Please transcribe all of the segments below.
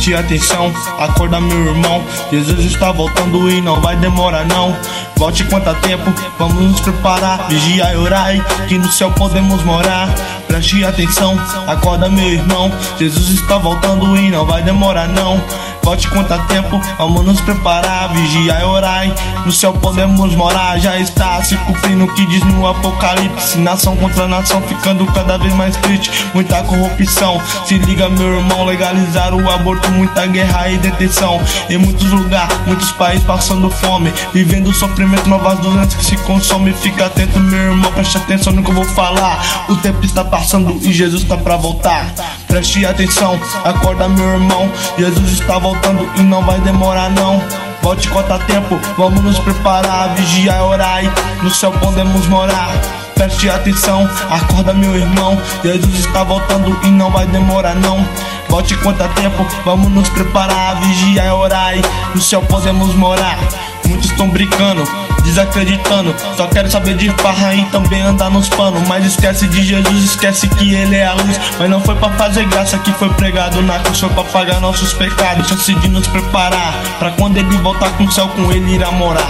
Preste atenção, acorda meu irmão, Jesus está voltando e não vai demorar não. Volte quanto tempo, vamos nos preparar, vigiar e orar, que no céu podemos morar. Preste atenção, acorda meu irmão, Jesus está voltando e não vai demorar não. Volte quanto tempo, vamos nos preparar, vigiar e orar, no céu podemos morar. Já está se cumprindo o que diz no Apocalipse, nação contra nação ficando cada vez mais triste, muita corrupção. Se liga meu irmão, legalizar o aborto, muita guerra e detenção em muitos lugares, muitos países passando fome, vivendo sofrimento, novas doenças que se consomem. Fica atento meu irmão, preste atenção no que eu vou falar, o tempo está passando e Jesus está pra voltar. Preste atenção, acorda meu irmão, Jesus está voltando e não vai demorar não. Volte quanto tempo, vamos nos preparar, vigiar e orar, no céu podemos morar. Preste atenção, acorda meu irmão, Jesus está voltando e não vai demorar não. Volte quanto tempo, vamos nos preparar, vigiar e orar, no céu podemos morar. Muitos estão brincando, desacreditando, só quero saber de farra e também andar nos panos. Mas esquece de Jesus, esquece que ele é a luz. Mas não foi pra fazer graça que foi pregado na cruz, foi pra pagar nossos pecados. Chance de nos preparar, pra quando ele voltar com o céu, com ele irá morar.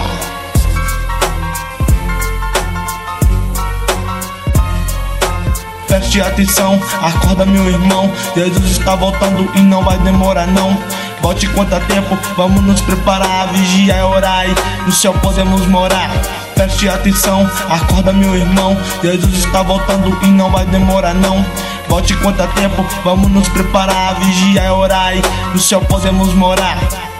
Preste atenção, acorda meu irmão, Jesus está voltando e não vai demorar não. Volte quanto tempo, vamos nos preparar, vigiar e orar, no céu podemos morar. Preste atenção, acorda meu irmão, Jesus está voltando e não vai demorar não. Volte quanto tempo, vamos nos preparar, vigiar e orar, no céu podemos morar.